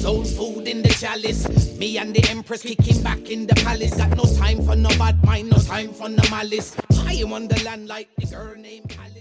Soul food in the chalice. Me and the Empress kicking back in the palace. Got no time for no bad mind, no time for no malice. I am on the land like the girl named Alice.